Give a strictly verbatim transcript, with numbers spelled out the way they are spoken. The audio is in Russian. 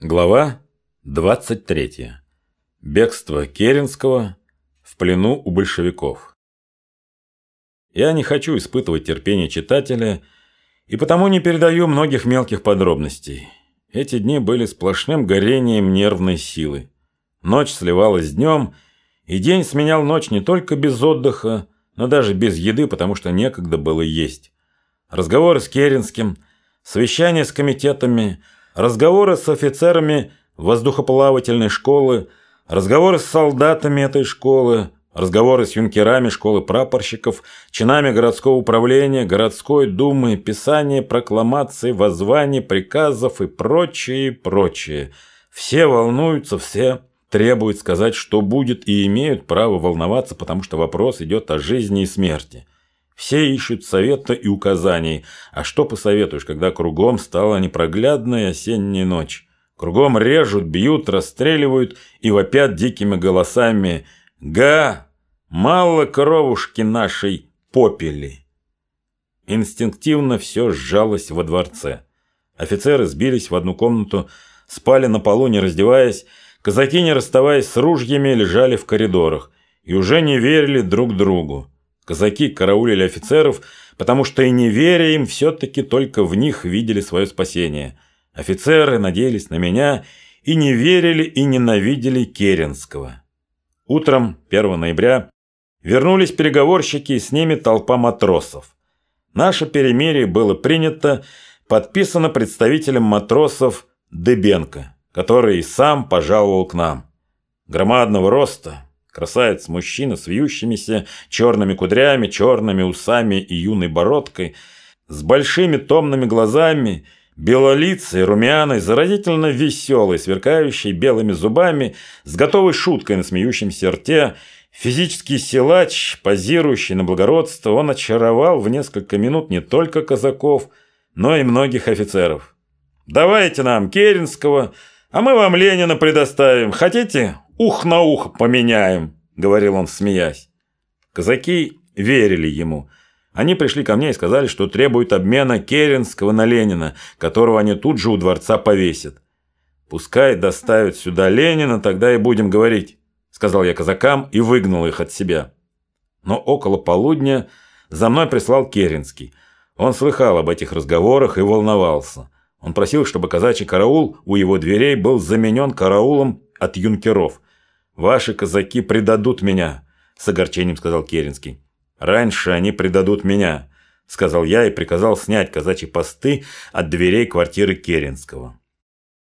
Глава двадцать третья. Бегство Керенского в плену у большевиков. Я не хочу испытывать терпение читателя и потому не передаю многих мелких подробностей. Эти дни были сплошным горением нервной силы. Ночь сливалась с днем, и день сменял ночь не только без отдыха, но даже без еды, потому что некогда было есть. Разговоры с Керенским, совещания с комитетами, разговоры с офицерами воздухоплавательной школы, разговоры с солдатами этой школы, разговоры с юнкерами школы прапорщиков, чинами городского управления, городской думы, писание прокламаций, воззваний, приказов и прочее, прочее. Все волнуются, все требуют сказать, что будет, и имеют право волноваться, потому что вопрос идет о жизни и смерти. Все ищут совета и указаний. А что посоветуешь, когда кругом стала непроглядная осенняя ночь? Кругом режут, бьют, расстреливают и вопят дикими голосами: «Га! Мало кровушки нашей попели!» Инстинктивно все сжалось во дворце. Офицеры сбились в одну комнату, спали на полу, не раздеваясь. Казаки, не расставаясь с ружьями, лежали в коридорах и уже не верили друг другу. Казаки караулили офицеров, потому что и не веря им, все-таки только в них видели свое спасение. Офицеры надеялись на меня и не верили и ненавидели Керенского. Утром первого ноября вернулись переговорщики, и с ними толпа матросов. Наше перемирие было принято, подписано представителем матросов Дыбенко, который и сам пожаловал к нам. Громадного роста, красавец-мужчина с вьющимися черными кудрями, черными усами и юной бородкой, с большими томными глазами, белолицей, румяной, заразительно веселой, сверкающей белыми зубами, с готовой шуткой на смеющемся рте, физический силач, позирующий на благородство, он очаровал в несколько минут не только казаков, но и многих офицеров. «Давайте нам Керенского, а мы вам Ленина предоставим. Хотите, ух на ухо поменяем», — говорил он, смеясь. Казаки верили ему. Они пришли ко мне и сказали, что требуют обмена Керенского на Ленина, которого они тут же у дворца повесят. «Пускай доставят сюда Ленина, тогда и будем говорить», — сказал я казакам и выгнал их от себя. Но около полудня за мной прислал Керенский. Он слыхал об этих разговорах и волновался. Он просил, чтобы казачий караул у его дверей был заменен караулом от юнкеров. «Ваши казаки предадут меня», — с огорчением сказал Керенский. «Раньше они предадут меня», — сказал я и приказал снять казачьи посты от дверей квартиры Керенского.